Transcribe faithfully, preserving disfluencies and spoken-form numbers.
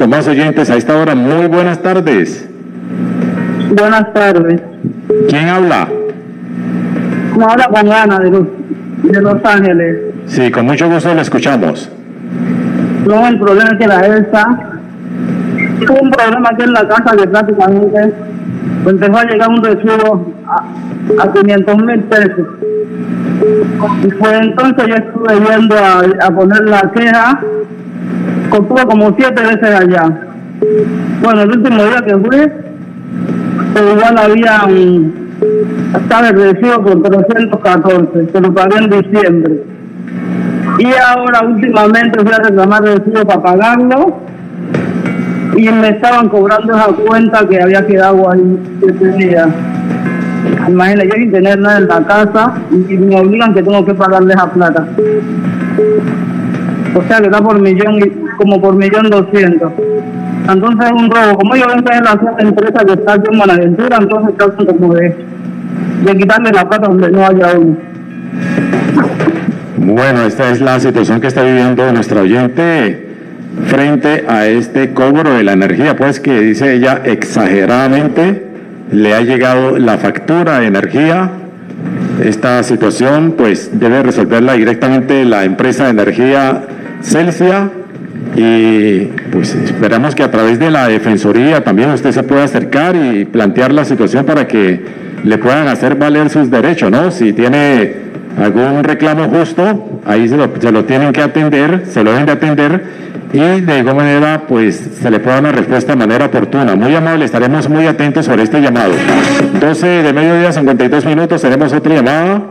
con más oyentes a esta hora. Muy buenas tardes. Buenas tardes. ¿Quién habla? No, habla con Ana de Los, de Los Ángeles. Sí, con mucho gusto le escuchamos. No, el problema es que la ELSA tuvo un problema aquí en la casa que prácticamente empezó a llegar un recibo a, a quinientos mil pesos. Y fue entonces yo estuve yendo a, a poner la queja, estuve como siete veces allá. Bueno, el último día que fui, pero igual había un, estaba el recibo por trescientos catorce, que lo pagué en diciembre. Y ahora últimamente fui a reclamar el recibo para pagarlo y me estaban cobrando esa cuenta que había quedado ahí que tenía. Imagínate, yo sin tener nada en la casa y me obligan que tengo que pagarle esa plata. O sea que está por millón, como por millón doscientos. Entonces es un robo. Como yo vengo en la empresa que está aquí en Buenaventura, entonces tratan como de, de quitarle la plata donde no haya uno. Bueno, esta es la situación que está viviendo nuestra oyente frente a este cobro de la energía, pues que dice ella exageradamente le ha llegado la factura de energía. Esta situación pues debe resolverla directamente la empresa de energía Celsia y pues esperamos que a través de la Defensoría también usted se pueda acercar y plantear la situación para que le puedan hacer valer sus derechos, ¿no? Si tiene algún reclamo justo, ahí se lo, se lo tienen que atender, se lo deben de atender y de alguna manera pues se le pueda dar una respuesta de manera oportuna. Muy amable, estaremos muy atentos sobre este llamado. doce de mediodía, cincuenta y dos minutos, tenemos otra llamada.